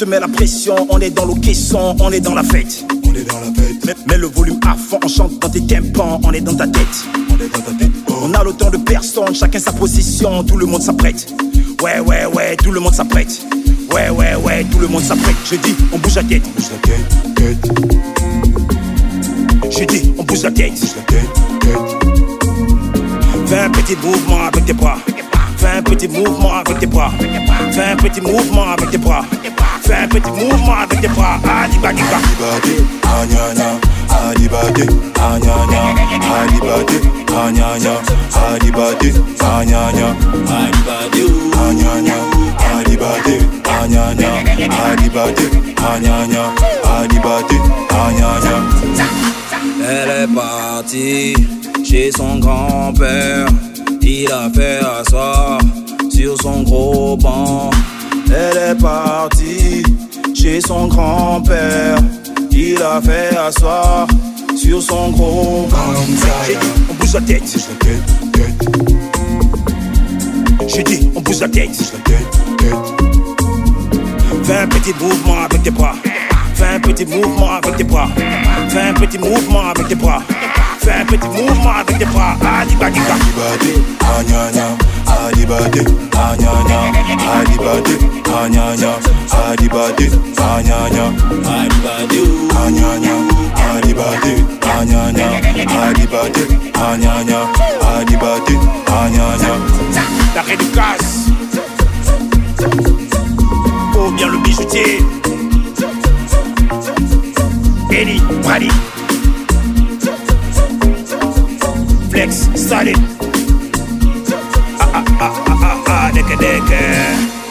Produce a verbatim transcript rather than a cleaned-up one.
te met la pression, on est dans l'occasion, on est dans la fête. On est dans la fête. Mets, mets le volume à fond, on chante dans tes tympans, on est dans ta tête. On est dans ta tête. Oh. On a le temps de personne, chacun sa position, tout le monde s'apprête. Ouais, ouais, ouais, tout le monde s'apprête. Ouais, ouais, ouais, tout le monde s'apprête. Je dis, on bouge la tête. On bouge la tête, tête. Je dis, on bouge la tête. On bouge la tête, tête. Fais un petit mouvement avec tes bras. Fais un petit mouvement avec tes bras. Fais un petit mouvement avec tes bras. Fais un petit mouvement avec tes bras. Adibadi, adibadi, anyanya. Adibadi, anyanya. Adibadi, anyanya. Adibadi, anyanya. Adibadi, anyanya. Adibadi, anyanya. Adibadi, anyanya. Adibadi, anyanya. Elle est partie chez son grand-père. Il a fait asseoir sur son gros banc. Elle est partie chez son grand-père. Il a fait asseoir sur son gros banc. J'ai dit, on bouge la tête. J'ai dit, on bouge la tête. Fais un petit mouvement avec tes bras. Fais un petit mouvement avec tes bras. Fais un petit mouvement avec tes bras. Fais un petit mouvement avec tes bras. Adibadi, adibadi, anyanya. Adibadi, anyanya. Adibadi, anyanya. Adibadi, anyanya. Adibadi, anyanya. Adibadi, anyanya. Adibadi, anyanya. Adibadi, anyanya. L'arrêt du casse. Oh bien le bijoutier. Eli, Brady. Flex, salé. Ah ah ah ah ah ah, deke deke.